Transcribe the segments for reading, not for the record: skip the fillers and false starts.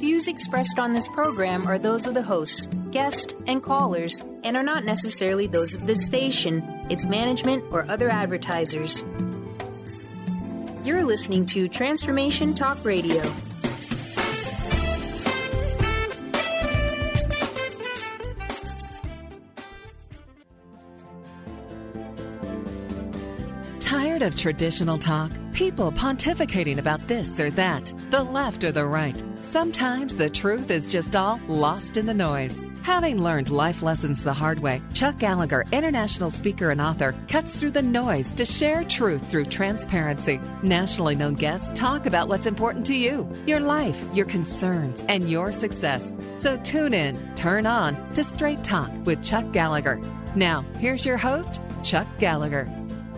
views expressed on this program are those of the hosts, guests, and callers, and are not necessarily those of this station, its management, or other advertisers. You're listening to Transformation Talk Radio. Tired of traditional talk? People pontificating about this or that, the left or the right. Sometimes the truth is just all lost in the noise. Having learned life lessons the hard way, Chuck Gallagher, international speaker and author, cuts through the noise to share truth through transparency. Nationally known guests talk about what's important to you, your life, your concerns, and your success. So tune in, turn on to Straight Talk with Chuck Gallagher. Now, here's your host, Chuck Gallagher.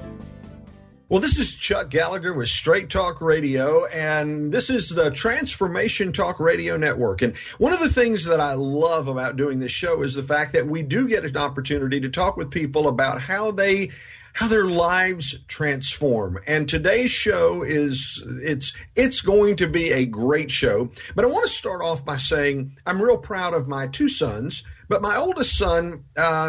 Well, this is Chuck Gallagher with Straight Talk Radio, and this is the Transformation Talk Radio Network. And one of the things that I love about doing this show is the fact that we do get an opportunity to talk with people about how their lives transform. And today's show it's going to be a great show. But I want to start off by saying I'm real proud of my two sons, but my oldest son,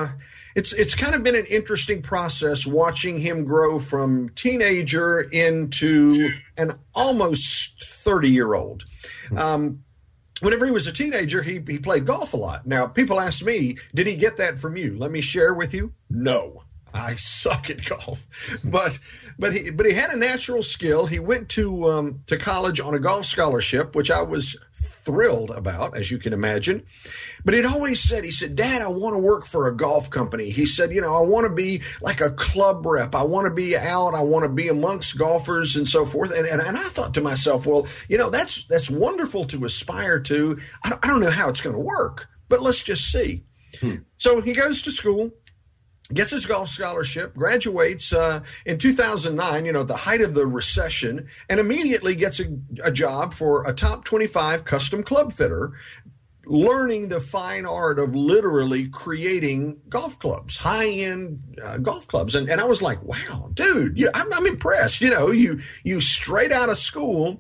It's kind of been an interesting process watching him grow from teenager into an almost 30-year-old. Whenever he was a teenager, he played golf a lot. Now, people ask me, did he get that from you? Let me share with you. No, I suck at golf. But he had a natural skill. He went to college on a golf scholarship, which I was thrilled about, as you can imagine. But he'd always said, Dad, I want to work for a golf company. He said, I want to be like a club rep. I want to be out. I want to be amongst golfers and so forth. And I thought to myself, well, that's wonderful to aspire to. I don't know how it's going to work, but let's just see. So he goes to school, gets his golf scholarship, graduates in 2009, at the height of the recession, and immediately gets a job for a top 25 custom club fitter, learning the fine art of literally creating golf clubs, high-end golf clubs. And I was like, wow, dude, I'm impressed. You straight out of school,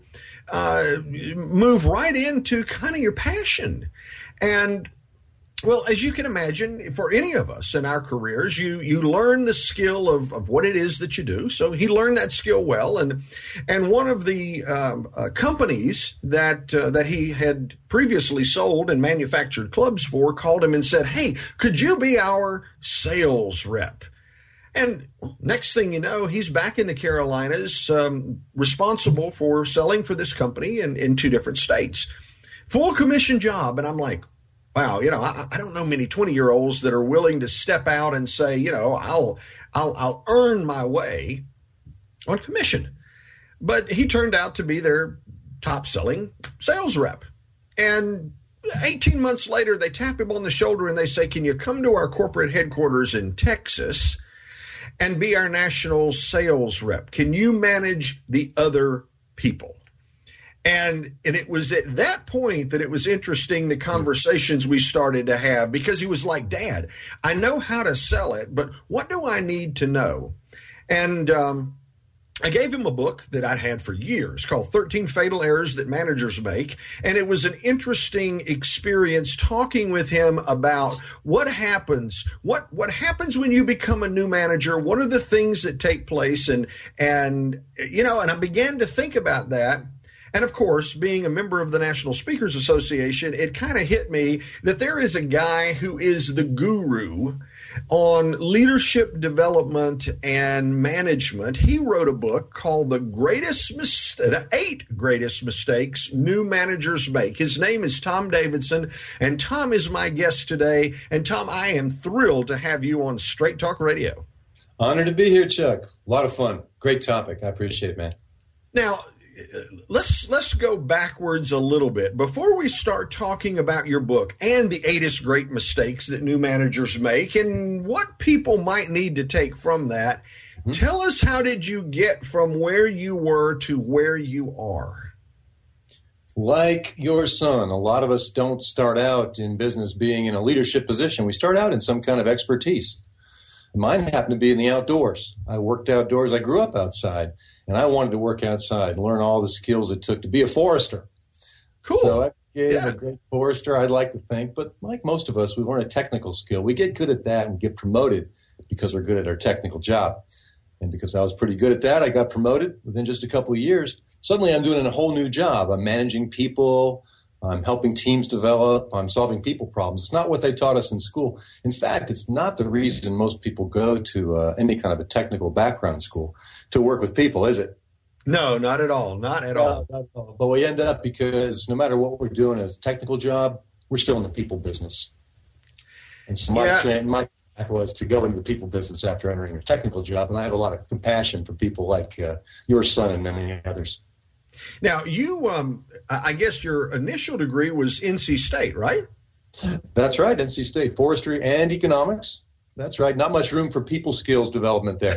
move right into kind of your passion. And well, as you can imagine, for any of us in our careers, you learn the skill of what it is that you do. So he learned that skill well, and one of the companies that he had previously sold and manufactured clubs for called him and said, "Hey, could you be our sales rep?" And next thing you know, he's back in the Carolinas, responsible for selling for this company in two different states, full commission job. And I'm like, wow, I don't know many 20-year-olds that are willing to step out and say, I'll earn my way on commission. But he turned out to be their top-selling sales rep. And 18 months later, they tap him on the shoulder and they say, can you come to our corporate headquarters in Texas and be our national sales rep? Can you manage the other people? And it was at that point that it was interesting, the conversations we started to have, because he was like, Dad, I know how to sell it, but what do I need to know? And I gave him a book that I'd had for years called 13 Fatal Errors That Managers Make. And it was an interesting experience talking with him about what happens when you become a new manager. What are the things that take place? And I began to think about that. And of course, being a member of the National Speakers Association, it kind of hit me that there is a guy who is the guru on leadership development and management. He wrote a book called The 8 Greatest Mistakes New Managers Make. His name is Tom Davidson, and Tom is my guest today. And Tom, I am thrilled to have you on Straight Talk Radio. Honored to be here, Chuck. A lot of fun. Great topic. I appreciate it, man. Now, let's go backwards a little bit. Before we start talking about your book and the 8 great mistakes that new managers make and what people might need to take from that, tell us, how did you get from where you were to where you are? Like your son, a lot of us don't start out in business being in a leadership position. We start out in some kind of expertise. Mine happened to be in the outdoors. I worked outdoors. I grew up outside. And I wanted to work outside and learn all the skills it took to be a forester. Cool. So Yeah, I'm a great forester, I'd like to think. But like most of us, we learn a technical skill. We get good at that and get promoted because we're good at our technical job. And because I was pretty good at that, I got promoted within just a couple of years. Suddenly I'm doing a whole new job. I'm managing people. I'm helping teams develop. I'm solving people problems. It's not what they taught us in school. In fact, it's not the reason most people go to any kind of a technical background school to work with people, is it? No, not at all. Not at all. But we end up because no matter what we're doing as a technical job, we're still in the people business. And so my path was to go into the people business after entering a technical job. And I have a lot of compassion for people like your son and many others. Now, you, I guess your initial degree was NC State, right? That's right, NC State, forestry and economics. That's right. Not much room for people skills development there.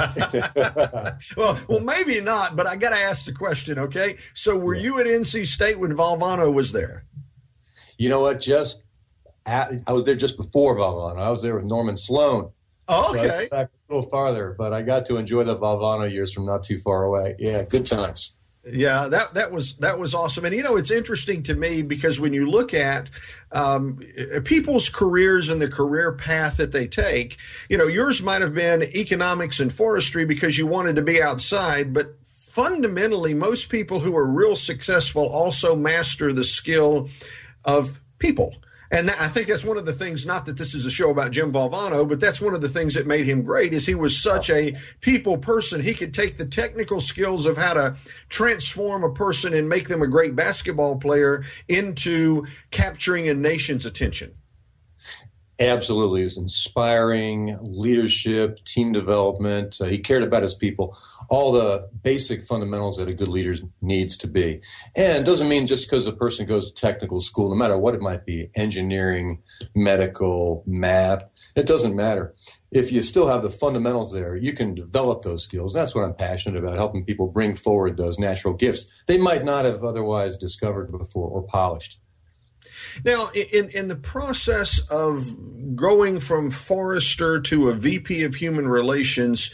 well, maybe not, but I got to ask the question, okay? So were you at NC State when Valvano was there? You know what? I was there just before Valvano. I was there with Norman Sloan. Oh, okay. So back a little farther, but I got to enjoy the Valvano years from not too far away. Yeah, good times. Yeah, that was awesome. And, it's interesting to me because when you look at people's careers and the career path that they take, yours might have been economics and forestry because you wanted to be outside. But fundamentally, most people who are real successful also master the skill of people. And I think that's one of the things, not that this is a show about Jim Valvano, but that's one of the things that made him great is he was such a people person. He could take the technical skills of how to transform a person and make them a great basketball player into capturing a nation's attention. Absolutely. It was inspiring leadership, team development. He cared about his people, all the basic fundamentals that a good leader needs to be. And it doesn't mean just because a person goes to technical school, no matter what it might be, engineering, medical, math, it doesn't matter. If you still have the fundamentals there, you can develop those skills. That's what I'm passionate about, helping people bring forward those natural gifts they might not have otherwise discovered before or polished. Now, in the process of going from forester to a VP of human relations,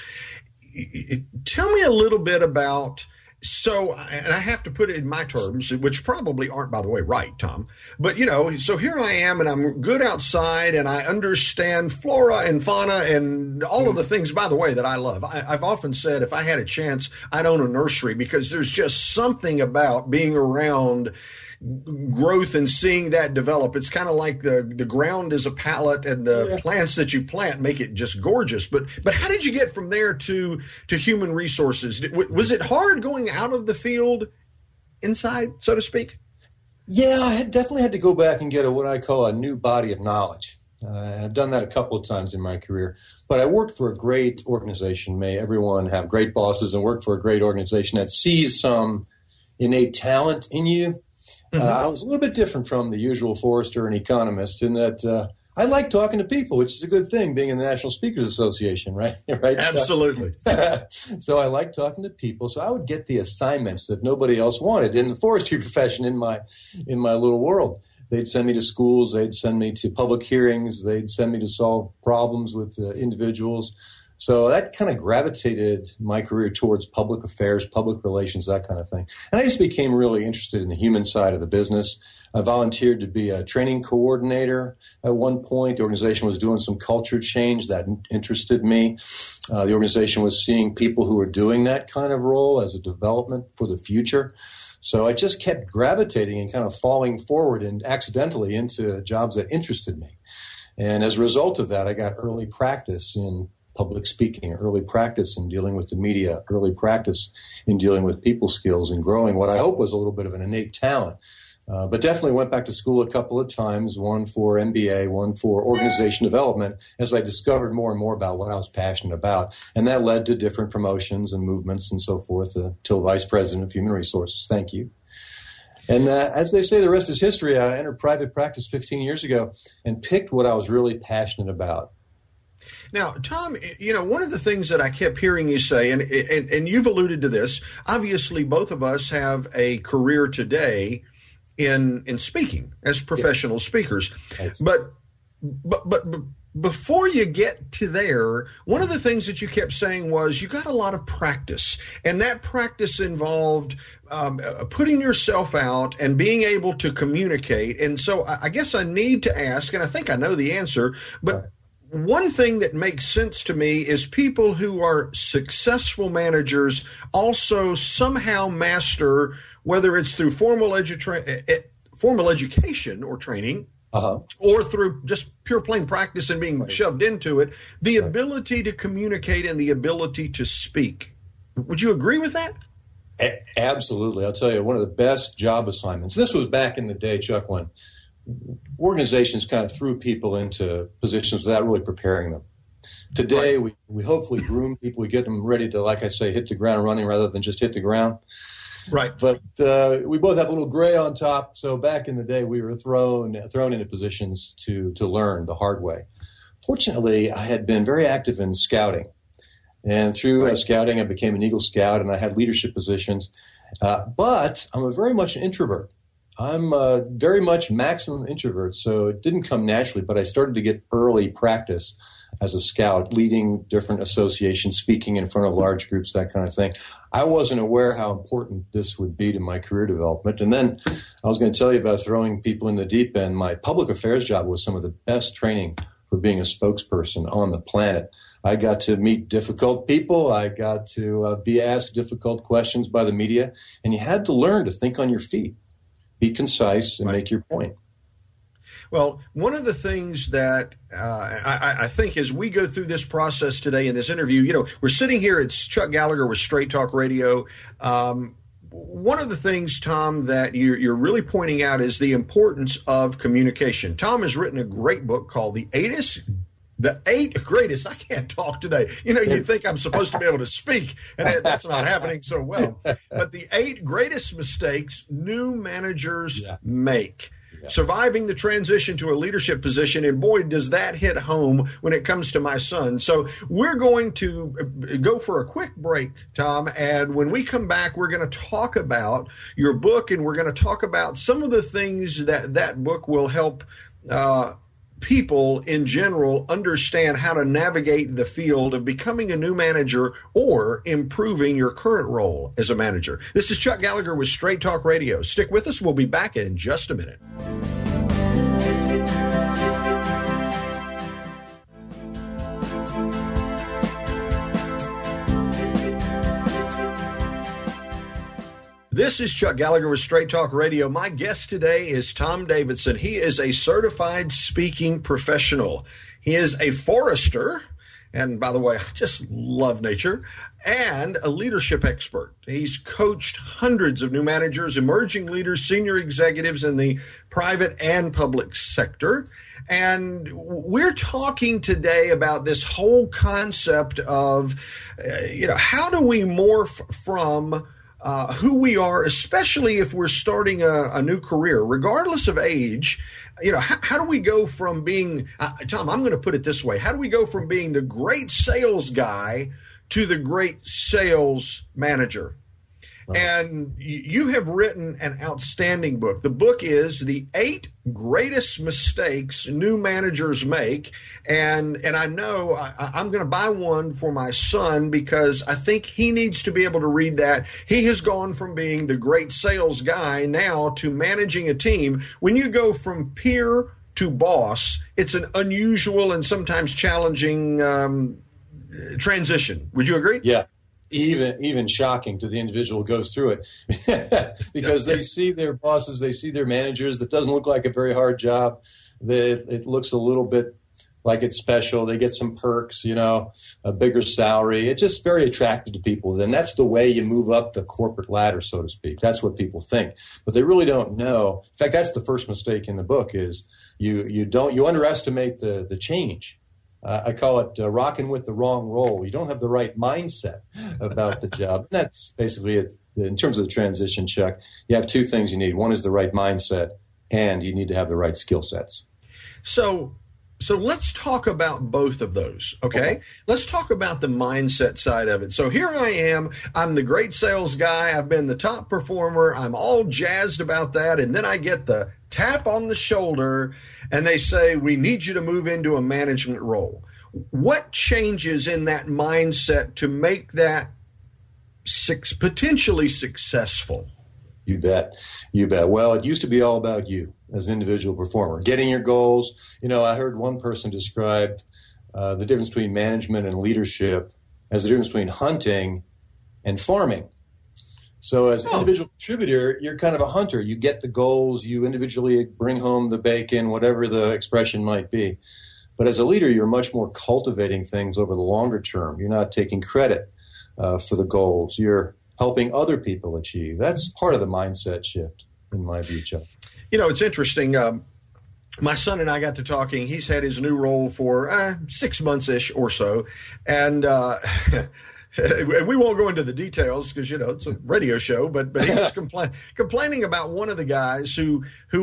tell me a little bit about, and I have to put it in my terms, which probably aren't, by the way, right, Tom. But, so here I am, and I'm good outside, and I understand flora and fauna and all of the things, by the way, that I love. I've often said if I had a chance, I'd own a nursery because there's just something about being around growth and seeing that develop. It's kind of like the ground is a palette and the plants that you plant make it just gorgeous. But how did you get from there to human resources? Was it hard going out of the field inside, so to speak? Yeah, I definitely had to go back and get what I call a new body of knowledge. I've done that a couple of times in my career. But I worked for a great organization. May everyone have great bosses and work for a great organization that sees some innate talent in you. I was a little bit different from the usual forester and economist in that I like talking to people, which is a good thing, being in the National Speakers Association, right? Right? Absolutely. So I like talking to people. So I would get the assignments that nobody else wanted in the forestry profession in my little world. They'd send me to schools. They'd send me to public hearings. They'd send me to solve problems with individuals. So that kind of gravitated my career towards public affairs, public relations, that kind of thing. And I just became really interested in the human side of the business. I volunteered to be a training coordinator at one point. The organization was doing some culture change that interested me. The organization was seeing people who were doing that kind of role as a development for the future. So I just kept gravitating and kind of falling forward and accidentally into jobs that interested me. And as a result of that, I got early practice in public speaking, early practice in dealing with the media, early practice in dealing with people skills and growing what I hope was a little bit of an innate talent. But definitely went back to school a couple of times, one for MBA, one for organization development, as I discovered more and more about what I was passionate about. And that led to different promotions and movements and so forth, till Vice President of Human Resources. Thank you. And as they say, the rest is history. I entered private practice 15 years ago and picked what I was really passionate about. Now, Tom, one of the things that I kept hearing you say, and you've alluded to this, obviously both of us have a career today in speaking as professional speakers. But before you get to there, one of the things that you kept saying was you got a lot of practice, and that practice involved putting yourself out and being able to communicate. And so I guess I need to ask, and I think I know the answer, but one thing that makes sense to me is people who are successful managers also somehow master, whether it's through formal education or training, or through just pure plain practice and being shoved into it, the ability to communicate and the ability to speak. Would you agree with that? Absolutely. I'll tell you, one of the best job assignments, this was back in the day, Chuck, when organizations kind of threw people into positions without really preparing them. Today, we hopefully groom people. We get them ready to, like I say, hit the ground running rather than just hit the ground. Right. But we both have a little gray on top. So back in the day, we were thrown into positions to learn the hard way. Fortunately, I had been very active in scouting. And through scouting, I became an Eagle Scout, and I had leadership positions. But I'm very much an introvert. I'm very much maximum introvert, so it didn't come naturally, but I started to get early practice as a scout, leading different associations, speaking in front of large groups, that kind of thing. I wasn't aware how important this would be to my career development. And then I was going to tell you about throwing people in the deep end. My public affairs job was some of the best training for being a spokesperson on the planet. I got to meet difficult people. I got to be asked difficult questions by the media. And you had to learn to think on your feet, be concise, and make your point. Well, one of the things that I think as we go through this process today in this interview, we're sitting here, it's Chuck Gallagher with Straight Talk Radio. One of the things, Tom, that you're really pointing out is the importance of communication. Tom has written a great book called The Eight Greatest. I can't talk today. You'd think I'm supposed to be able to speak, and that's not happening so well. But the 8 greatest mistakes new managers make. Surviving the transition to a leadership position, and boy, does that hit home when it comes to my son. So we're going to go for a quick break, Tom, and when we come back, we're going to talk about your book, and we're going to talk about some of the things that book will help people in general understand how to navigate the field of becoming a new manager or improving your current role as a manager. This is Chuck Gallagher with Straight Talk Radio. Stick with us. We'll be back in just a minute. This is Chuck Gallagher with Straight Talk Radio. My guest today is Tom Davidson. He is a certified speaking professional. He is a forester, and by the way, I just love nature, and a leadership expert. He's coached hundreds of new managers, emerging leaders, senior executives in the private and public sector. And we're talking today about this whole concept of, how do we morph from who we are, especially if we're starting a new career, regardless of age. How do we go from being, Tom, I'm going to put it this way. How do we go from being the great sales guy to the great sales manager? Right. And you have written an outstanding book. The book is The 8 Greatest Mistakes New Managers Make. And I know I'm going to buy one for my son because I think he needs to be able to read that. He has gone from being the great sales guy now to managing a team. When you go from peer to boss, it's an unusual and sometimes challenging transition. Would you agree? Yeah. Even shocking to the individual who goes through it because they see their bosses, they see their managers. That doesn't look like a very hard job. It looks a little bit like it's special. They get some perks, a bigger salary. It's just very attractive to people. And that's the way you move up the corporate ladder, so to speak. That's what people think. But they really don't know. In fact, that's the first mistake in the book is you underestimate the change. I call it rocking with the wrong role. You don't have the right mindset about the job. And that's basically it. In terms of the transition, Chuck, you have 2 things you need. One is the right mindset, and you need to have the right skill sets. So So let's talk about both of those, okay? Let's talk about the mindset side of it. So here I am. I'm the great sales guy. I've been the top performer. I'm all jazzed about that. And then I get the tap on the shoulder, and they say, we need you to move into a management role. What changes in that mindset to make that potentially successful? You bet. You bet. Well, it used to be all about you as an individual performer, getting your goals. You know, I heard one person describe the difference between management and leadership as the difference between hunting and farming. So as an individual contributor, you're kind of a hunter. You get the goals. You individually bring home the bacon, whatever the expression might be. But as a leader, you're much more cultivating things over the longer term. You're not taking credit for the goals. You're helping other people achieve. That's part of the mindset shift, in my view, Chuck. You know, it's interesting. My son and I got to talking. He's had his new role for 6 months-ish or so. And we won't go into the details because, you know, it's a radio show. But he was complaining about one of the guys who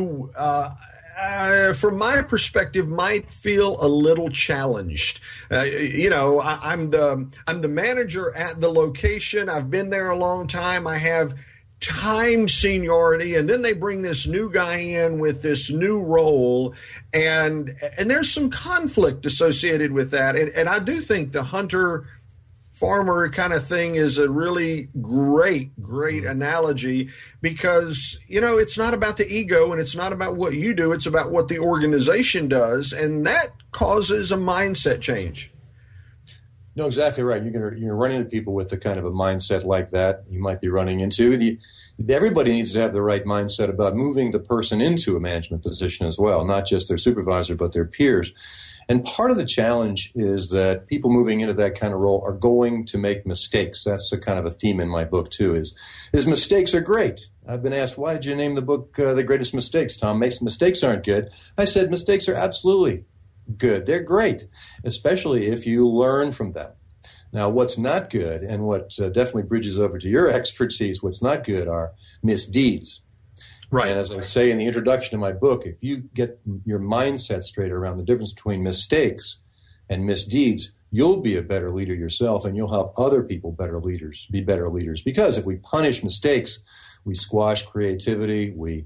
from my perspective, might feel a little challenged. You know, I'm the manager at the location. I've been there a long time. I have time seniority, and then they bring this new guy in with this new role, and there's some conflict associated with that. And I do think the hunter farmer kind of thing is a really great analogy because, you know, it's not about the ego and it's not about what you do. It's about what the organization does. And that causes a mindset change. No, exactly right. You're running into people with a kind of a mindset like that you might be running into. And everybody needs to have the right mindset about moving the person into a management position as well, not just their supervisor, but their peers. And part of the challenge is that people moving into that kind of role are going to make mistakes. That's a kind of a theme in my book, too, is mistakes are great. I've been asked, why did you name the book The Greatest Mistakes, Tom? Mistakes aren't good. I said mistakes are absolutely good. They're great, especially if you learn from them. Now, what's not good, and what definitely bridges over to your expertise, what's not good are misdeeds. Right. And as I say in the introduction to my book, if you get your mindset straight around the difference between mistakes and misdeeds, you'll be a better leader yourself, and you'll help other people be better leaders. Because if we punish mistakes, we squash creativity, we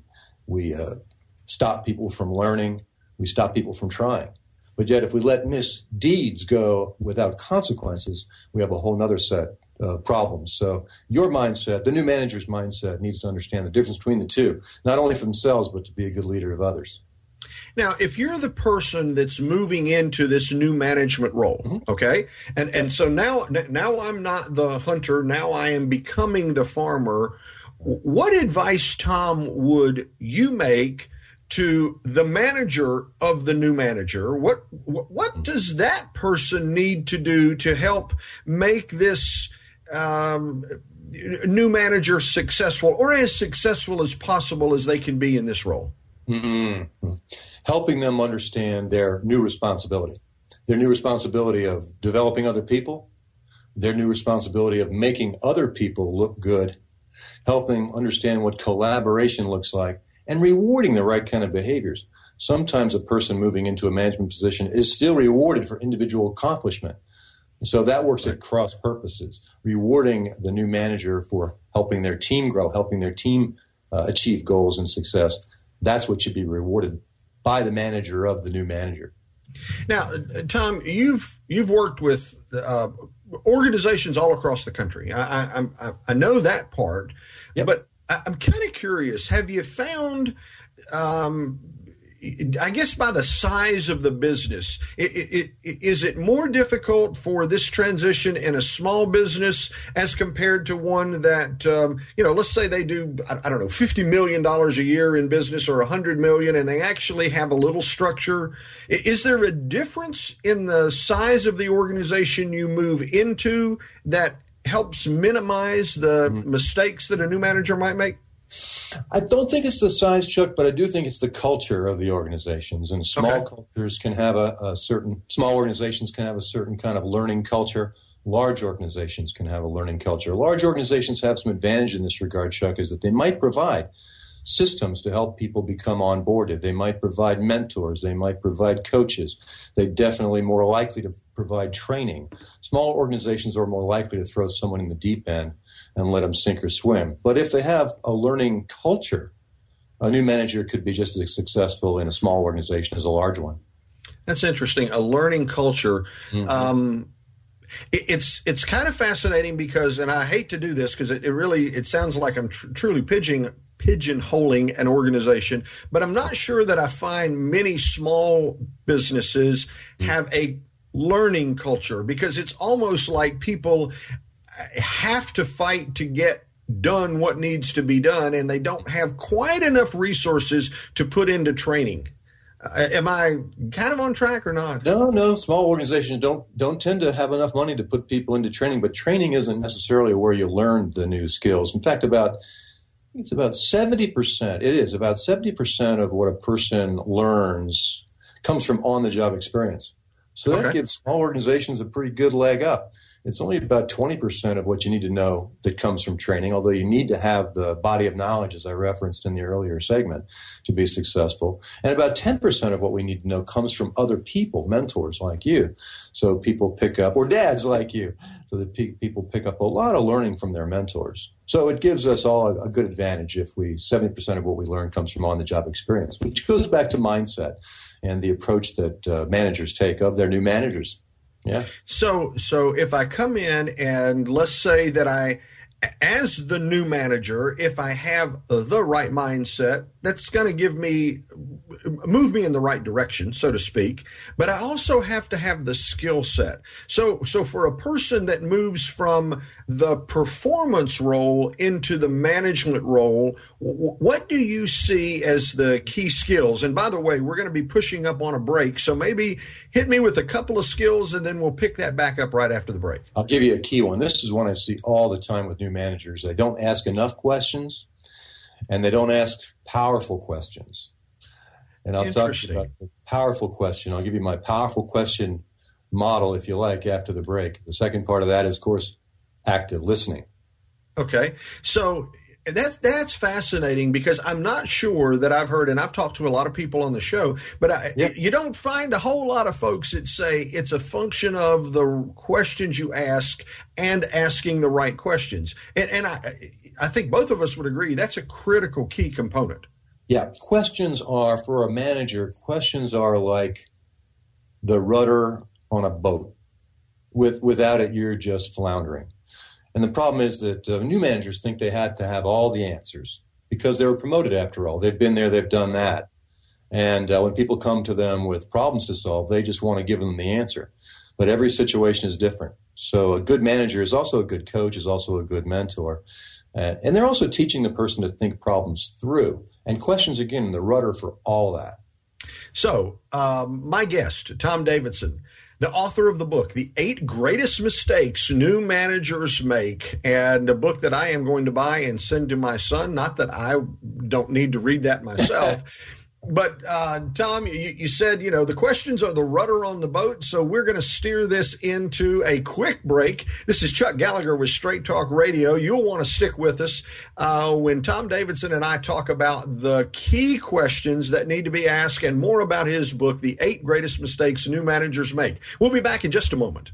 stop people from learning, we stop people from trying. But yet if we let misdeeds go without consequences, we have a whole other set of problems. So your mindset, the new manager's mindset, needs to understand the difference between the two, not only for themselves, but to be a good leader of others. Now, if you're the person that's moving into this new management role, okay, and so now I'm not the hunter, now I am becoming the farmer, what advice, Tom, would you make to the manager of the new manager? What does that person need to do to help make this new manager successful, or as successful as possible as they can be in this role? Mm-hmm. Helping them understand their new responsibility of developing other people, their new responsibility of making other people look good, helping understand what collaboration looks like, and rewarding the right kind of behaviors. Sometimes a person moving into a management position is still rewarded for individual accomplishment. So that works at cross purposes, rewarding the new manager for helping their team grow, helping their team achieve goals and success. That's what should be rewarded by the manager of the new manager. Now, Tom, you've worked with organizations all across the country. I know that part, but I'm kind of curious. Have you found, I guess by the size of the business, is it more difficult for this transition in a small business as compared to one that, let's say they do, I don't know, $50 million a year in business or $100 million, and they actually have a little structure? Is there a difference in the size of the organization you move into that helps minimize the mistakes that a new manager might make? I don't think it's the size, Chuck, but I do think it's the culture of the organizations. And small cultures can have small organizations can have a certain kind of learning culture. Large organizations can have a learning culture. Large organizations have some advantage in this regard, Chuck, is that they might provide systems to help people become onboarded. They might provide mentors. They might provide coaches. They're definitely more likely to provide training. Small organizations are more likely to throw someone in the deep end and let them sink or swim. But if they have a learning culture, a new manager could be just as successful in a small organization as a large one. That's interesting. A learning culture. Mm-hmm. It's kind of fascinating because, and I hate to do this because it sounds like I'm truly pigeonholing an organization, but I'm not sure that I find many small businesses have a learning culture, because it's almost like people have to fight to get done what needs to be done, and they don't have quite enough resources to put into training. Am I kind of on track or not? No. Small organizations don't tend to have enough money to put people into training, but training isn't necessarily where you learn the new skills. In fact, it's about 70%. It is about 70% of what a person learns comes from on-the-job experience. So that gives small organizations a pretty good leg up. It's only about 20% of what you need to know that comes from training, although you need to have the body of knowledge, as I referenced in the earlier segment, to be successful. And about 10% of what we need to know comes from other people, mentors like you. So people pick up, or dads like you, so that people pick up a lot of learning from their mentors. So it gives us all a good advantage if 70% of what we learn comes from on-the-job experience, which goes back to mindset and the approach that managers take of their new managers. Yeah. So if I come in and let's say that as the new manager, if I have the right mindset, that's going to move me in the right direction, so to speak. But I also have to have the skill set. So for a person that moves from the performance role into the management role, what do you see as the key skills? And by the way, we're going to be pushing up on a break, so maybe hit me with a couple of skills and then we'll pick that back up right after the break. I'll give you a key one. This is one I see all the time with new managers. They don't ask enough questions, and they don't ask powerful questions. And I'll talk about the powerful question. I'll give you my powerful question model, if you like, after the break. The second part of that is, of course, active listening. Okay. So that's fascinating, because I'm not sure that I've heard, and I've talked to a lot of people on the show, but you don't find a whole lot of folks that say it's a function of the questions you ask and asking the right questions. And I think both of us would agree that's a critical key component. Yeah. Questions are, for a manager, questions are like the rudder on a boat. Without it, you're just floundering. And the problem is that new managers think they had to have all the answers because they were promoted after all. They've been there, they've done that. And when people come to them with problems to solve, they just want to give them the answer. But every situation is different. So a good manager is also a good coach, is also a good mentor. And they're also teaching the person to think problems through. And questions, again, the rudder for all that. So my guest, Tom Davidson, the author of the book, The 8 Greatest Mistakes New Managers Make, and a book that I am going to buy and send to my son. Not that I don't need to read that myself. But, Tom, you said, the questions are the rudder on the boat, so we're going to steer this into a quick break. This is Chuck Gallagher with Straight Talk Radio. You'll want to stick with us when Tom Davidson and I talk about the key questions that need to be asked and more about his book, The 8 Greatest Mistakes New Managers Make. We'll be back in just a moment.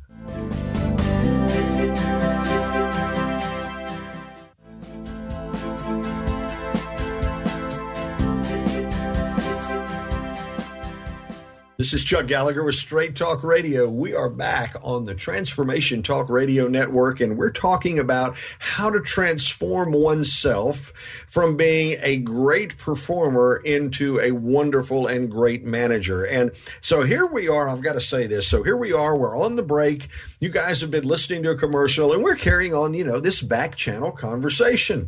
This is Chuck Gallagher with Straight Talk Radio. We are back on the Transformation Talk Radio Network, and we're talking about how to transform oneself from being a great performer into a wonderful and great manager. And so here we are. I've got to say this. So here we are. We're on the break. You guys have been listening to a commercial, and we're carrying on, this back channel conversation.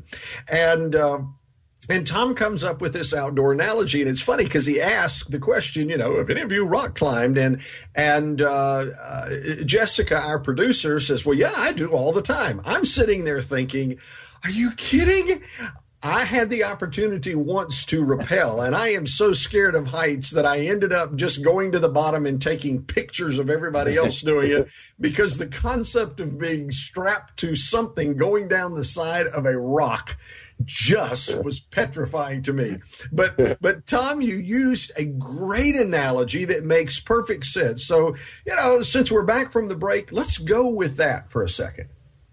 And Tom comes up with this outdoor analogy, and it's funny because he asked the question, have any of you rock climbed? And Jessica, our producer, says, well, yeah, I do all the time. I'm sitting there thinking, are you kidding? I had the opportunity once to rappel, and I am so scared of heights that I ended up just going to the bottom and taking pictures of everybody else doing it, because the concept of being strapped to something going down the side of a rock just was petrifying to me. But Tom, you used a great analogy that makes perfect sense. So, since we're back from the break, let's go with that for a second.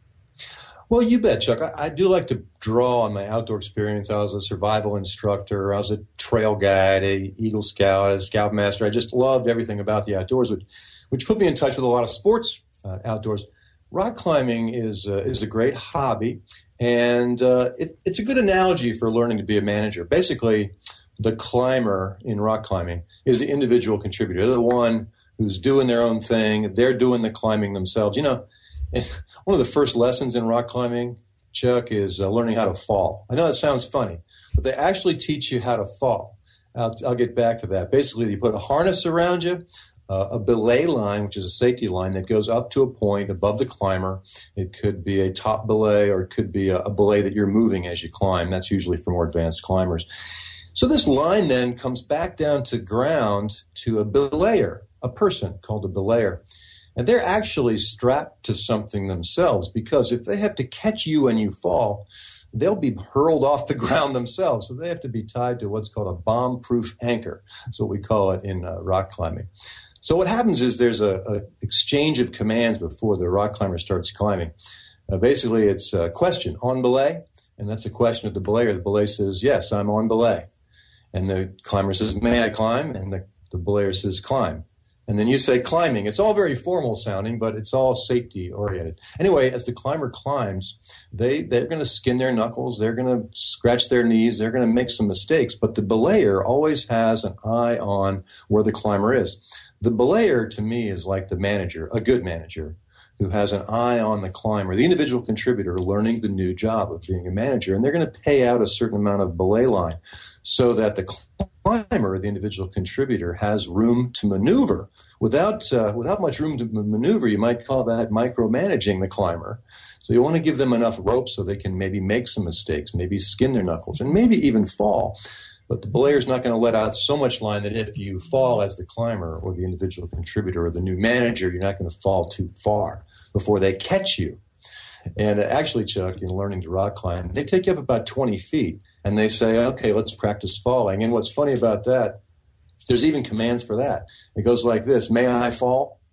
Well, you bet, Chuck. I do like to draw on my outdoor experience. I was a survival instructor. I was a trail guide, a Eagle Scout, a Scoutmaster. I just loved everything about the outdoors, which put me in touch with a lot of sports outdoors. Rock climbing is a great hobby, and it's a good analogy for learning to be a manager. Basically, the climber in rock climbing is the individual contributor. They're the one who's doing their own thing. They're doing the climbing themselves. One of the first lessons in rock climbing, Chuck, is learning how to fall. I know that sounds funny, but they actually teach you how to fall. I'll get back to that. Basically, you put a harness around you, a belay line, which is a safety line that goes up to a point above the climber. It could be a top belay, or it could be a belay that you're moving as you climb. That's usually for more advanced climbers. So this line then comes back down to ground to a belayer, a person called a belayer. And they're actually strapped to something themselves, because if they have to catch you when you fall, they'll be hurled off the ground themselves. So they have to be tied to what's called a bomb-proof anchor. That's what we call it in rock climbing. So what happens is there's a exchange of commands before the rock climber starts climbing. Basically, it's a question, on belay? And that's a question of the belayer. The belay says, yes, I'm on belay. And the climber says, may I climb? And the belayer says, climb. And then you say climbing. It's all very formal sounding, but it's all safety oriented. Anyway, as the climber climbs, they're going to skin their knuckles. They're going to scratch their knees. They're going to make some mistakes. But the belayer always has an eye on where the climber is. The belayer, to me, is like the manager, a good manager, who has an eye on the climber, the individual contributor learning the new job of being a manager. And they're going to pay out a certain amount of belay line so that the climber, the individual contributor, has room to maneuver. Without much room to maneuver, you might call that micromanaging the climber. So you want to give them enough rope so they can maybe make some mistakes, maybe skin their knuckles, and maybe even fall. But the belayer's not going to let out so much line that if you fall as the climber or the individual contributor or the new manager, you're not going to fall too far before they catch you. And actually, Chuck, in learning to rock climb, they take you up about 20 feet, and they say, okay, let's practice falling. And what's funny about that, there's even commands for that. It goes like this, may I fall?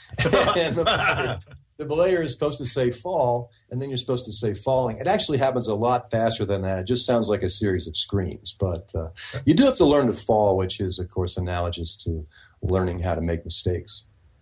And the belayer is supposed to say fall, and then you're supposed to say falling. It actually happens a lot faster than that. It just sounds like a series of screams. But you do have to learn to fall, which is, of course, analogous to learning how to make mistakes.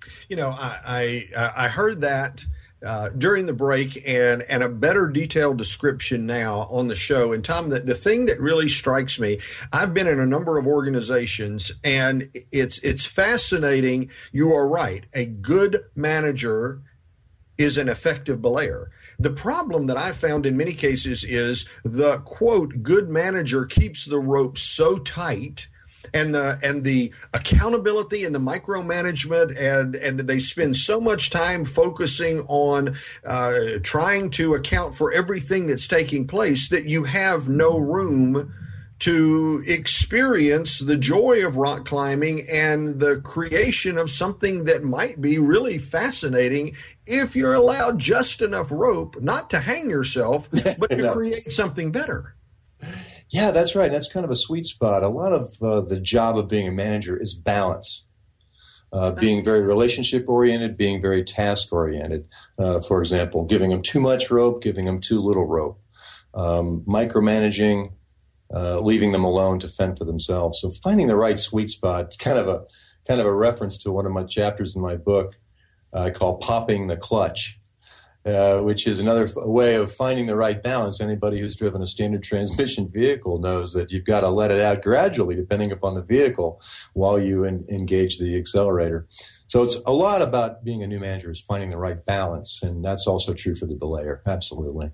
I heard that during the break, and a better detailed description now on the show. And Tom, the thing that really strikes me, I've been in a number of organizations, and it's fascinating. You are right. A good manager is an effective belayer. The problem that I found in many cases is the, quote, good manager keeps the rope so tight, and the accountability and the micromanagement, and they spend so much time focusing on trying to account for everything that's taking place, that you have no room to experience the joy of rock climbing and the creation of something that might be really fascinating if you're allowed just enough rope, not to hang yourself, but to create something better. Yeah, that's right. That's kind of a sweet spot. A lot of the job of being a manager is balance, being very relationship-oriented, being very task-oriented. For example, giving them too much rope, giving them too little rope, micromanaging, leaving them alone to fend for themselves. So finding the right sweet spot, kind of a reference to one of my chapters in my book I call Popping the Clutch. Which is another way of finding the right balance. Anybody who's driven a standard transmission vehicle knows that you've got to let it out gradually, depending upon the vehicle, while you engage the accelerator. So it's a lot about being a new manager is finding the right balance, and that's also true for the belayer. Absolutely.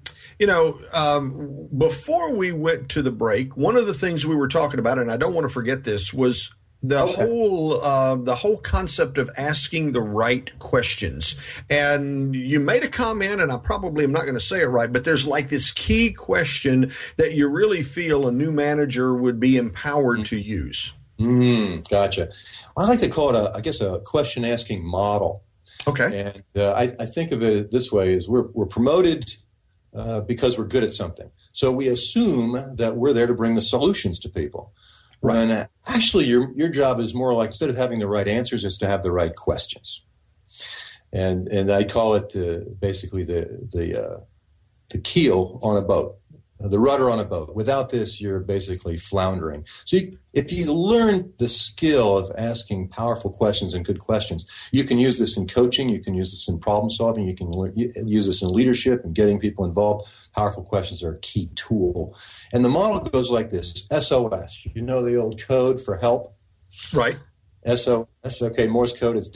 Before we went to the break, one of the things we were talking about, and I don't want to forget this, was the whole concept of asking the right questions. And you made a comment, and I probably am not going to say it right, but there's like this key question that you really feel a new manager would be empowered to use. Gotcha. I like to call it a question asking model. Okay. And I think of it this way: is we're promoted because we're good at something. So we assume that we're there to bring the solutions to people. Right. And actually, your job is more like, instead of having the right answers, is to have the right questions. And I call it basically the keel on a boat, the rudder on a boat. Without this, you're basically floundering. So if you learn the skill of asking powerful questions and good questions, you can use this in coaching, you can use this in problem solving, you can use this in leadership and getting people involved. Powerful questions are a key tool. And the model goes like this: SOS. You know the old code for help? Right. SOS, okay, Morse code is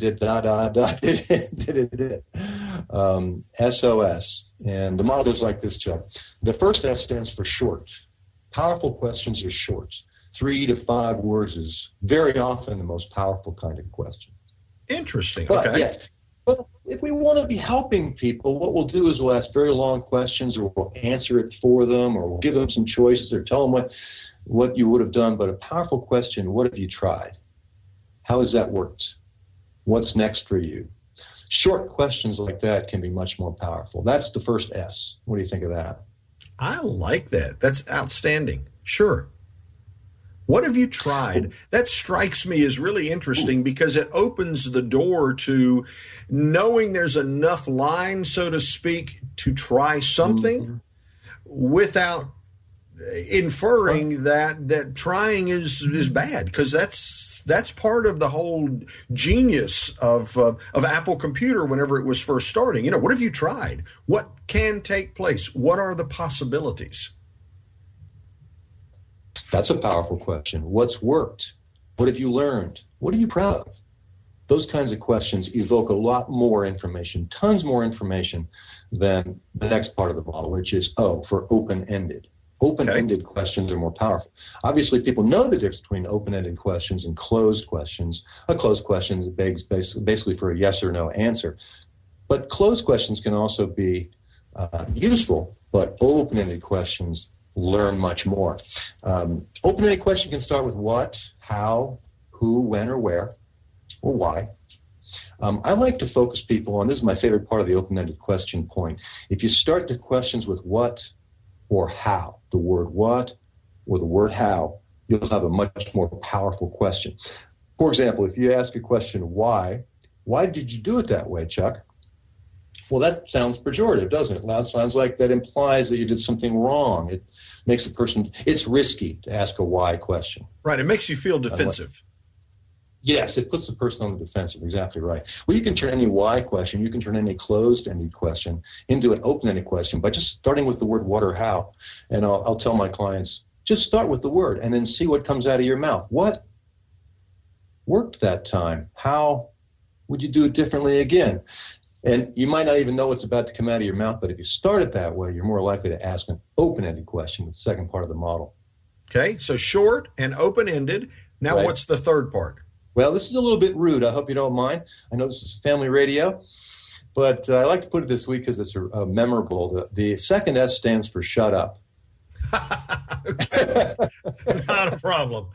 SOS. And the model goes like this, Chuck. The first S stands for short. Powerful questions are short. 3 to 5 words is very often the most powerful kind of question. Interesting. But, okay. Yeah, but if we want to be helping people, what we'll do is we'll ask very long questions, or we'll answer it for them, or we'll give them some choices, or tell them what you would have done. But a powerful question: what have you tried? How has that worked? What's next for you? Short questions like that can be much more powerful. That's the first S. What do you think of that? I like that. That's outstanding. Sure. What have you tried? That strikes me as really interesting because it opens the door to knowing there's enough line, so to speak, to try something without inferring that trying is bad, because that's part of the whole genius of Apple Computer whenever it was first starting. You know, what have you tried? What can take place? What are the possibilities? That's a powerful question. What's worked? What have you learned? What are you proud of? Those kinds of questions evoke a lot more information, tons more information than the next part of the model, which is O for open-ended. Open-ended questions are more powerful. Obviously, people know the difference between open-ended questions and closed questions. A closed question begs basically for a yes or no answer. But closed questions can also be useful, but open-ended questions learn much more. Open-ended question can start with what, how, who, when, or where, or why. I like to focus people on, this is my favorite part of the open-ended question point. If you start the questions with what or how, the word what or the word how, you'll have a much more powerful question. For example, if you ask a question, why did you do it that way, Chuck? Well, that sounds pejorative, doesn't it? It sounds like that implies that you did something wrong. It makes the person, it's risky to ask a why question. Right, it makes you feel defensive. Yes, it puts the person on the defensive. Exactly right. Well, you can turn any why question, you can turn any closed-ended question into an open-ended question by just starting with the word what or how. And I'll tell my clients, just start with the word and then see what comes out of your mouth. What worked that time? How would you do it differently again? And you might not even know what's about to come out of your mouth, but if you start it that way, you're more likely to ask an open-ended question with the second part of the model. Okay, so short and open-ended. Now, What's the third part? Well, this is a little bit rude. I hope you don't mind. I know this is family radio, but I like to put it this way because it's memorable. The second S stands for shut up. Not a problem.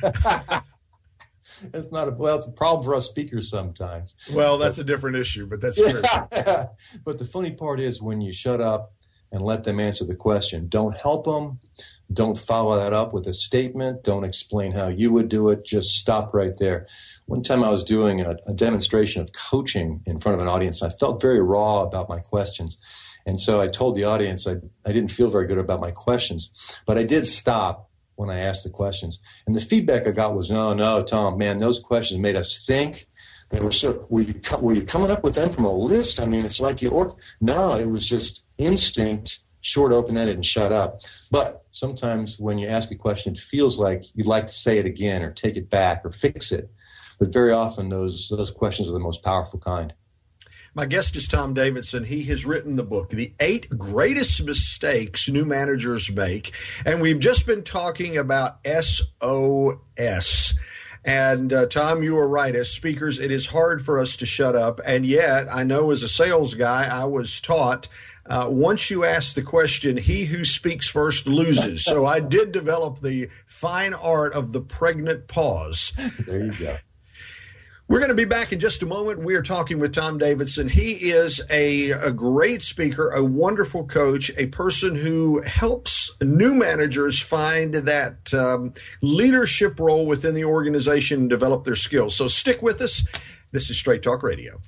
It's a problem for us speakers sometimes. Well, that's a different issue, but that's true. But the funny part is when you shut up and let them answer the question, don't help them. Don't follow that up with a statement. Don't explain how you would do it. Just stop right there. One time I was doing a demonstration of coaching in front of an audience. I felt very raw about my questions. And so I told the audience I didn't feel very good about my questions. But I did stop when I asked the questions. And the feedback I got was, no, Tom, man, those questions made us think. They were were you coming up with them from a list? I mean, it's like no, it was just instinct. Short, open-ended, and shut up. But sometimes when you ask a question, it feels like you'd like to say it again or take it back or fix it. But very often those questions are the most powerful kind. My guest is Tom Davidson. He has written the book, The 8 Greatest Mistakes New Managers Make. And we've just been talking about SOS. And Tom, you are right. As speakers, it is hard for us to shut up. And yet, I know as a sales guy, I was taught once you ask the question, he who speaks first loses. So I did develop the fine art of the pregnant pause. There you go. We're going to be back in just a moment. We are talking with Tom Davidson. He is a great speaker, a wonderful coach, a person who helps new managers find that leadership role within the organization and develop their skills. So stick with us. This is Straight Talk Radio.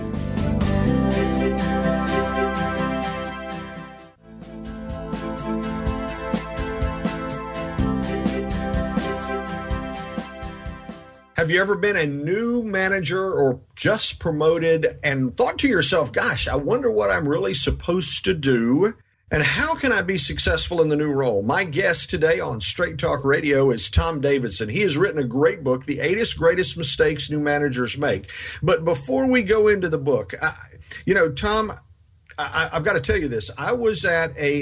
Have you ever been a new manager or just promoted and thought to yourself, gosh, I wonder what I'm really supposed to do and how can I be successful in the new role? My guest today on Straight Talk Radio is Tom Davidson. He has written a great book, The 8 Greatest Mistakes New Managers Make. But before we go into the book, Tom, I've got to tell you this. I was at a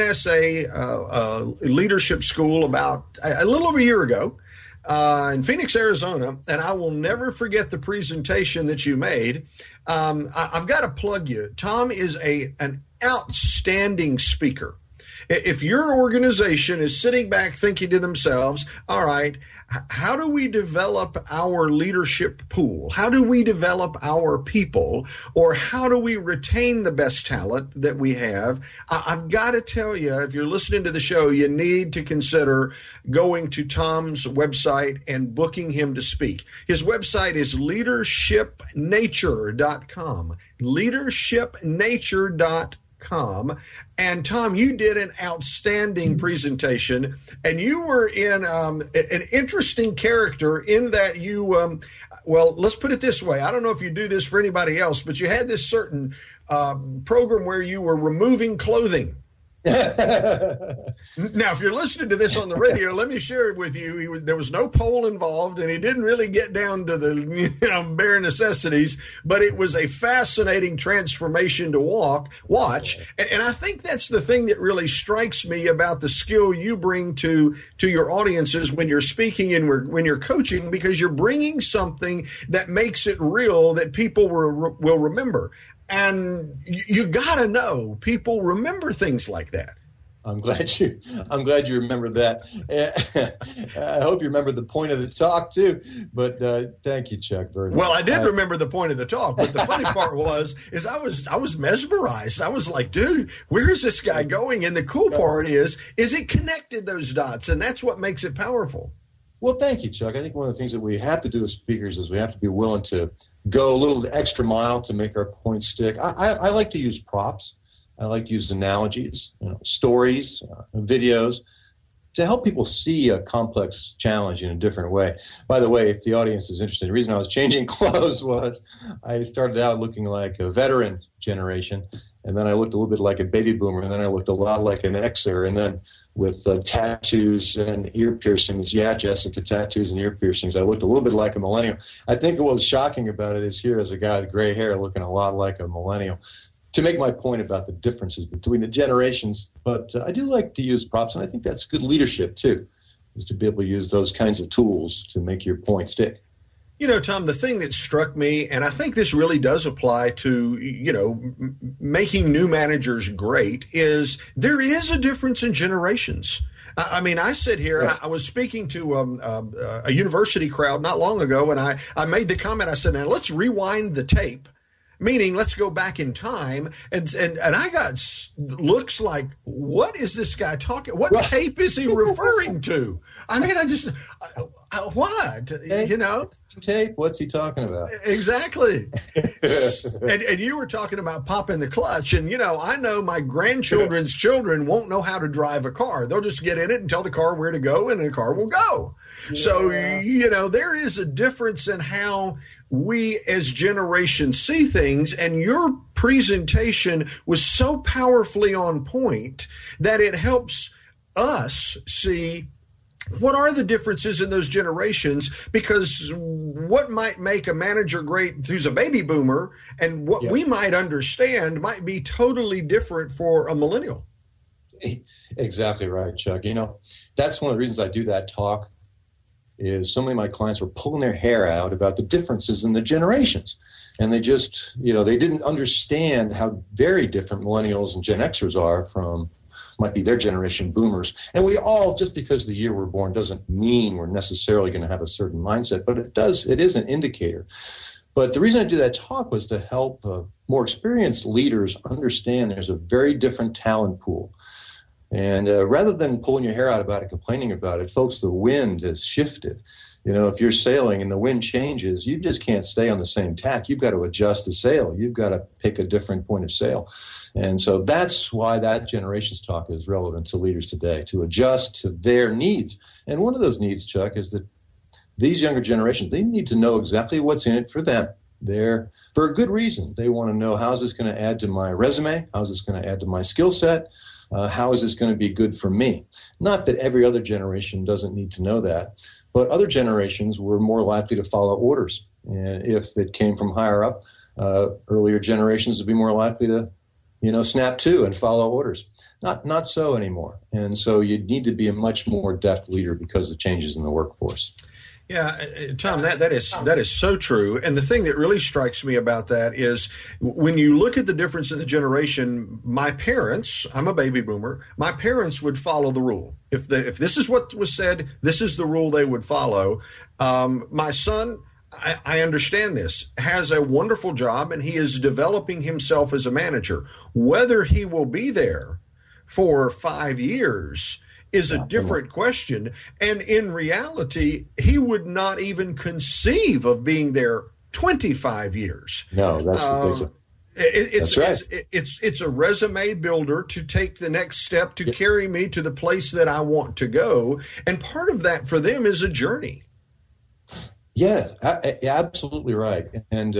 NSA leadership school about a little over a year ago. In Phoenix, Arizona, and I will never forget the presentation that you made. I've got to plug you. Tom is an outstanding speaker. If your organization is sitting back thinking to themselves, all right, how do we develop our leadership pool? How do we develop our people? Or how do we retain the best talent that we have? I've got to tell you, if you're listening to the show, you need to consider going to Tom's website and booking him to speak. His website is leadershipnature.com. Leadershipnature.com. And Tom, you did an outstanding presentation, and you were in an interesting character in that you, well, let's put it this way. I don't know if you do this for anybody else, but you had this certain program where you were removing clothing. Now, if you're listening to this on the radio, let me share it with you. There was no pole involved, and he didn't really get down to the bare necessities, but it was a fascinating transformation to watch. And I think that's the thing that really strikes me about the skill you bring to your audiences when you're speaking and when you're coaching, because you're bringing something that makes it real that people will remember. And you got to know people remember things like that. I'm glad you remember that. I hope you remember the point of the talk too. But thank you, Chuck. Very much. Well, I did remember the point of the talk, but the funny part is I was mesmerized. I was like, dude, where is this guy going? And the cool part is it connected those dots, and that's what makes it powerful. Well, thank you, Chuck. I think one of the things that we have to do as speakers is we have to be willing to go a little extra mile to make our point stick. I like to use props. I like to use analogies, stories, videos, to help people see a complex challenge in a different way. By the way, if the audience is interested, the reason I was changing clothes was I started out looking like a veteran generation, and then I looked a little bit like a baby boomer, and then I looked a lot like an Xer, and then with tattoos and ear piercings. Yeah, Jessica, tattoos and ear piercings. I looked a little bit like a millennial. I think what was shocking about it is here as a guy with gray hair looking a lot like a millennial, to make my point about the differences between the generations. But I do like to use props, and I think that's good leadership too, is to be able to use those kinds of tools to make your point stick. Tom, the thing that struck me, and I think this really does apply to, making new managers great, is there is a difference in generations. I mean, I sit here, I was speaking to a university crowd not long ago, and I made the comment, I said, now let's rewind the tape. Meaning, let's go back in time, and I got looks like, what is this guy talking? What tape is he referring to? I mean, what? Tape? What's he talking about? Exactly. and you were talking about popping the clutch, and I know my grandchildren's children won't know how to drive a car. They'll just get in it and tell the car where to go, and the car will go. Yeah. So there is a difference in how we as generations see things, and your presentation was so powerfully on point that it helps us see what are the differences in those generations, because what might make a manager great who's a baby boomer and what we might understand might be totally different for a millennial. Exactly right, Chuck. That's one of the reasons I do that talk, is so many of my clients were pulling their hair out about the differences in the generations. And they just, they didn't understand how very different millennials and Gen Xers are from might be their generation, boomers. And we all, just because the year we're born doesn't mean we're necessarily going to have a certain mindset, but it is an indicator. But the reason I do that talk was to help more experienced leaders understand there's a very different talent pool. And rather than pulling your hair out about it, complaining about it, folks, the wind has shifted. If you're sailing and the wind changes, you just can't stay on the same tack. You've got to adjust the sail. You've got to pick a different point of sail. And so that's why that generations talk is relevant to leaders today, to adjust to their needs. And one of those needs, Chuck, is that these younger generations, they need to know exactly what's in it for them. They're for a good reason. They want to know, how is this going to add to my resume? How is this going to add to my skill set? How is this going to be good for me? Not that every other generation doesn't need to know that, but other generations were more likely to follow orders. And if it came from higher up, earlier generations would be more likely to, snap to and follow orders. Not so anymore. And so you need to be a much more deft leader because of changes in the workforce. Yeah, Tom, that is so true. And the thing that really strikes me about that is when you look at the difference in the generation, my parents, I'm a baby boomer, my parents would follow the rule. If this is what was said, this is the rule they would follow. My son, I understand this, has a wonderful job and he is developing himself as a manager. Whether he will be there for 5 years is a different question. And in reality, he would not even conceive of being there 25 years. No, that's ridiculous. That's right. It's a resume builder to take the next step to carry me to the place that I want to go. And part of that for them is a journey. Yeah, absolutely right. And,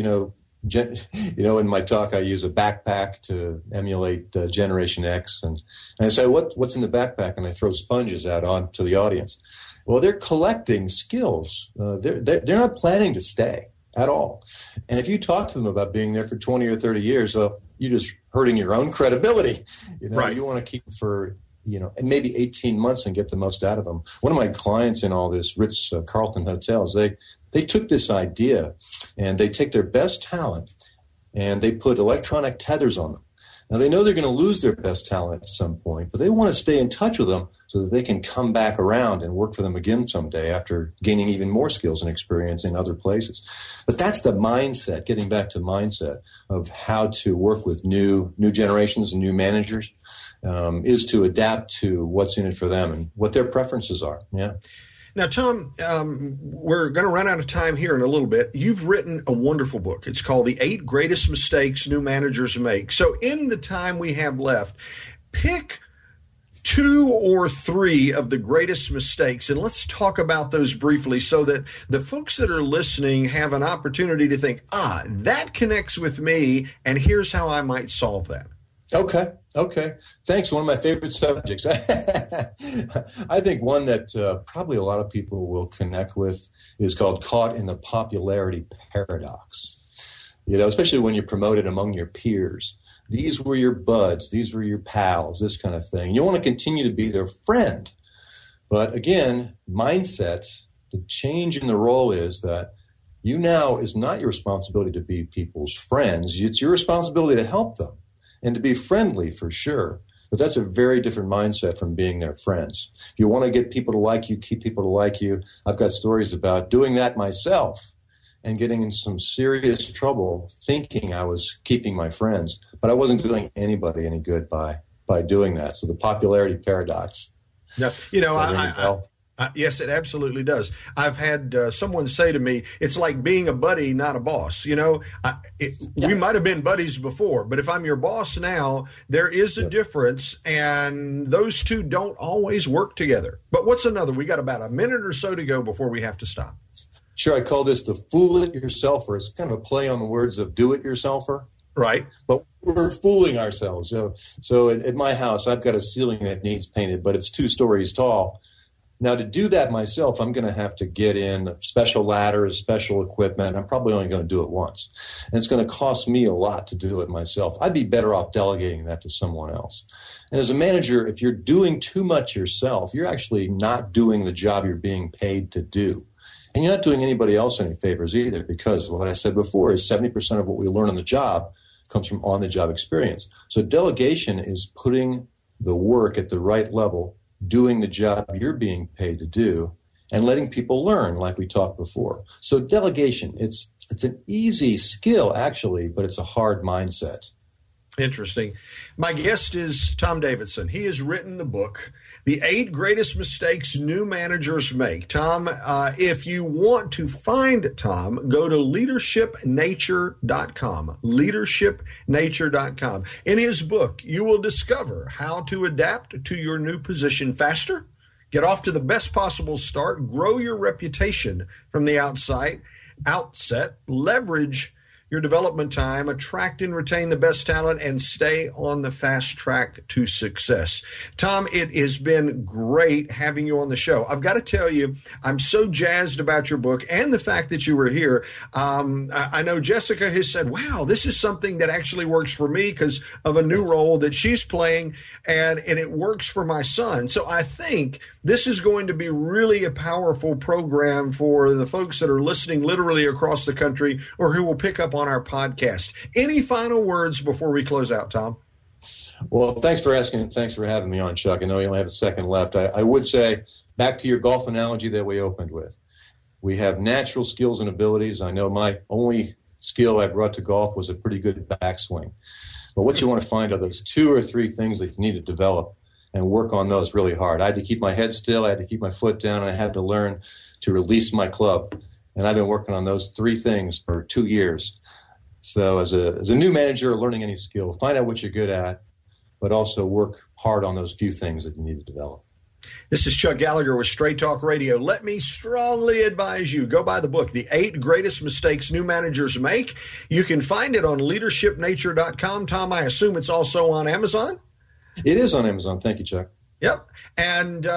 in my talk, I use a backpack to emulate Generation X. And I say, what's in the backpack? And I throw sponges out onto the audience. Well, they're collecting skills. They're not planning to stay at all. And if you talk to them about being there for 20 or 30 years, well, you're just hurting your own credibility. Right. You want to keep them for, maybe 18 months and get the most out of them. One of my clients in all this, Ritz-Carlton hotels, they took this idea and they take their best talent and they put electronic tethers on them. Now, they know they're going to lose their best talent at some point, but they want to stay in touch with them so that they can come back around and work for them again someday after gaining even more skills and experience in other places. But that's the mindset, getting back to mindset of how to work with new generations and new managers, is to adapt to what's in it for them and what their preferences are. Yeah. Now, Tom, we're going to run out of time here in a little bit. You've written a wonderful book. It's called The 8 Greatest Mistakes New Managers Make. So in the time we have left, pick 2 or 3 of the greatest mistakes, and let's talk about those briefly so that the folks that are listening have an opportunity to think, that connects with me, and here's how I might solve that. Okay. Thanks. One of my favorite subjects. I think one that probably a lot of people will connect with is called caught in the popularity paradox. Especially when you're promoted among your peers. These were your buds. These were your pals, this kind of thing. You want to continue to be their friend. But again, mindset, the change in the role is that you now is not your responsibility to be people's friends. It's your responsibility to help them. And to be friendly, for sure. But that's a very different mindset from being their friends. If you want to get people to like you, keep people to like you. I've got stories about doing that myself and getting in some serious trouble thinking I was keeping my friends. But I wasn't doing anybody any good by doing that. So the popularity paradox. Yeah, yes, it absolutely does. I've had someone say to me, it's like being a buddy, not a boss. We might have been buddies before, but if I'm your boss now, there is a difference, and those two don't always work together. But what's another? We got about a minute or so to go before we have to stop. Sure, I call this the fool-it-yourselfer. It's kind of a play on the words of do-it-yourselfer. Right. But we're fooling ourselves. So at my house, I've got a ceiling that needs painted, but it's 2 stories tall. Now, to do that myself, I'm going to have to get in special ladders, special equipment. I'm probably only going to do it once. And it's going to cost me a lot to do it myself. I'd be better off delegating that to someone else. And as a manager, if you're doing too much yourself, you're actually not doing the job you're being paid to do. And you're not doing anybody else any favors either, because what I said before is 70% of what we learn on the job comes from on-the-job experience. So delegation is putting the work at the right level, doing the job you're being paid to do, and letting people learn, like we talked before. So delegation, it's an easy skill, actually, but it's a hard mindset. Interesting. My guest is Tom Davidson. He has written the book, The 8 Greatest Mistakes New Managers Make. Tom, if you want to find Tom, go to leadershipnature.com, leadershipnature.com. In his book, you will discover how to adapt to your new position faster, get off to the best possible start, grow your reputation from the outset, leverage your development time, attract and retain the best talent, and stay on the fast track to success. Tom, it has been great having you on the show. I've got to tell you, I'm so jazzed about your book and the fact that you were here. I know Jessica has said, wow, this is something that actually works for me because of a new role that she's playing, and it works for my son. So I think this is going to be really a powerful program for the folks that are listening literally across the country or who will pick up on our podcast. Any final words before we close out, Tom? Well, thanks for asking. Thanks for having me on, Chuck. I know you only have a second left. I would say, back to your golf analogy that we opened with, we have natural skills and abilities. I know my only skill I brought to golf was a pretty good backswing. But what you want to find are those 2 or 3 things that you need to develop and work on those really hard. I had to keep my head still. I had to keep my foot down. And I had to learn to release my club. And I've been working on those 3 things for 2 years. So as a new manager learning any skill, find out what you're good at, but also work hard on those few things that you need to develop. This is Chuck Gallagher with Straight Talk Radio. Let me strongly advise you, go buy the book, The 8 Greatest Mistakes New Managers Make. You can find it on leadershipnature.com. Tom, I assume it's also on Amazon? It is on Amazon. Thank you, Chuck. Yep. And,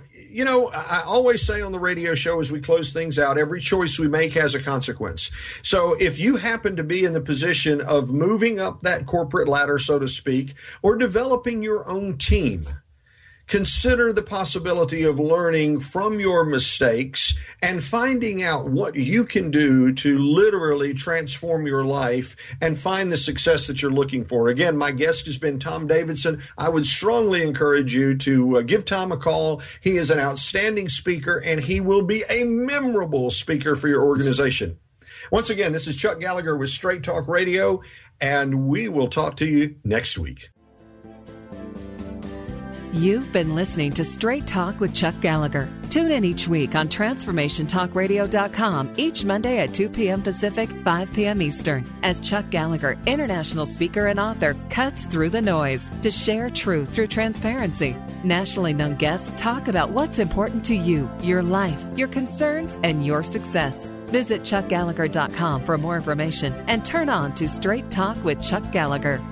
I always say on the radio show as we close things out, every choice we make has a consequence. So if you happen to be in the position of moving up that corporate ladder, so to speak, or developing your own team, consider the possibility of learning from your mistakes and finding out what you can do to literally transform your life and find the success that you're looking for. Again, my guest has been Tom Davidson. I would strongly encourage you to give Tom a call. He is an outstanding speaker, and he will be a memorable speaker for your organization. Once again, this is Chuck Gallagher with Straight Talk Radio, and we will talk to you next week. You've been listening to Straight Talk with Chuck Gallagher. Tune in each week on TransformationTalkRadio.com each Monday at 2 p.m. Pacific, 5 p.m. Eastern, as Chuck Gallagher, international speaker and author, cuts through the noise to share truth through transparency. Nationally known guests talk about what's important to you, your life, your concerns, and your success. Visit ChuckGallagher.com for more information and turn on to Straight Talk with Chuck Gallagher.